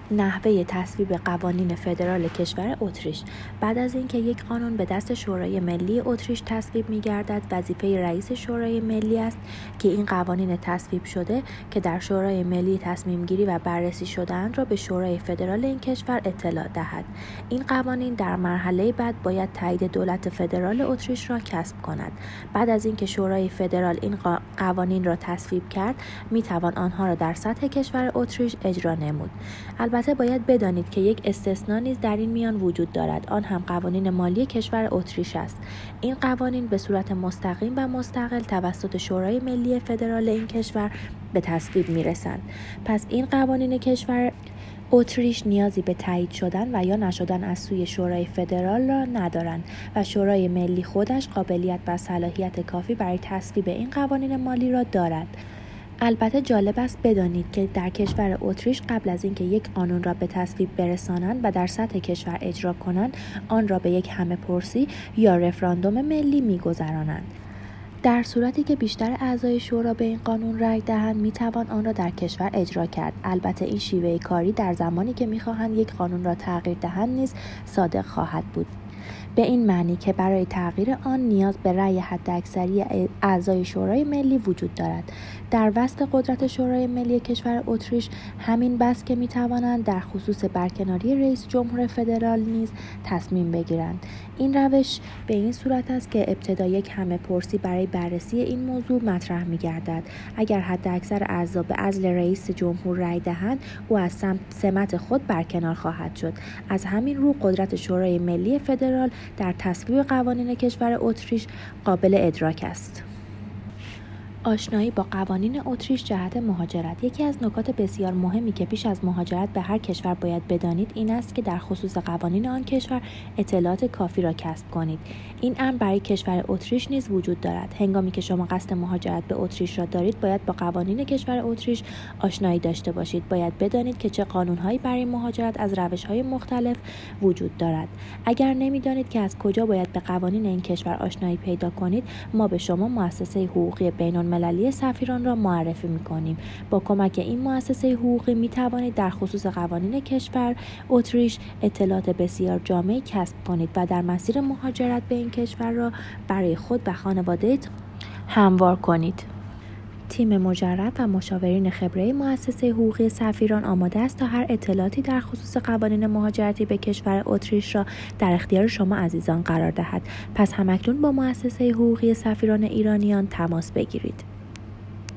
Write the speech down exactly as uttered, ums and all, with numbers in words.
نحوه تصویب قوانین فدرال کشور اتریش. بعد از اینکه یک قانون به دست شورای ملی اتریش تصویب می‌گردد، وظیفه رئیس شورای ملی است که این قوانین تصویب شده که در شورای ملی تصمیم گیری و بررسی شده‌اند را به شورای فدرال این کشور اطلاع دهد. این قوانین در مرحله بعد باید تایید دولت فدرال اتریش را کسب کند. بعد از اینکه شورای فدرال این قوانین را تصویب کرد، می‌توان آنها را در سطح کشور اتریش اجرا نمود. البته باید بدانید که یک استثناء نیز در این میان وجود دارد، آن هم قوانین مالی کشور اتریش است. این قوانین به صورت مستقیم و مستقل توسط شورای ملی فدرال این کشور به تصویب میرسند. پس این قوانین کشور اتریش نیازی به تایید شدن و یا نشدن از سوی شورای فدرال را ندارند و شورای ملی خودش قابلیت و صلاحیت کافی برای تصویب این قوانین مالی را دارد. البته جالب است بدانید که در کشور اتریش قبل از اینکه یک قانون را به تصویب برسانند و در سطح کشور اجرا کنند، آن را به یک همه‌پرسی یا رفراندوم ملی می‌گذرانند. در صورتی که بیشتر اعضای شورا به این قانون رأی دهند، می‌توان آن را در کشور اجرا کرد. البته این شیوه کاری در زمانی که می‌خواهند یک قانون را تغییر دهند نیز صادق خواهد بود، به این معنی که برای تغییر آن نیاز به رأی حداکثری اعضای شورای ملی وجود دارد. در وسط قدرت شورای ملی کشور اتریش همین بس که می‌توانند در خصوص برکناری رئیس جمهور فدرال نیز تصمیم بگیرند. این روش به این صورت است که ابتدا یک همه‌پرسی برای بررسی این موضوع مطرح می‌گردد. اگر حداکثر اعضا به عزل رئیس جمهور رأی دهند، او از سمت خود برکنار خواهد شد. از همین رو قدرت شورای ملی فدرال در تصویب قوانین کشور اتریش قابل ادراک است. آشنایی با قوانین اتریش جهت مهاجرت. یکی از نکات بسیار مهمی که پیش از مهاجرت به هر کشور باید بدانید این است که در خصوص قوانین آن کشور اطلاعات کافی را کسب کنید. این امر برای کشور اتریش نیز وجود دارد. هنگامی که شما قصد مهاجرت به اتریش را دارید، باید با قوانین کشور اتریش آشنایی داشته باشید. باید بدانید که چه قانون‌هایی برای مهاجرت از روش‌های مختلف وجود دارد. اگر نمی‌دانید که از کجا باید به قوانین این کشور آشنایی پیدا کنید، ما به شما مؤسسه حقوقی بین‌المللی مللی سفیران را معرفی می‌کنیم. با کمک این مؤسسه حقوقی می‌توانید در خصوص قوانین کشور اتریش اطلاعات بسیار جامعی کسب کنید و در مسیر مهاجرت به این کشور را برای خود و خانواده‌تان هموار کنید. تیم مجرب و مشاورین خبره مؤسسه حقوقی سفیران آماده است تا هر اطلاعاتی در خصوص قوانین مهاجرتی به کشور اتریش را در اختیار شما عزیزان قرار دهد. پس همکنون با مؤسسه حقوقی سفیران ایرانیان تماس بگیرید.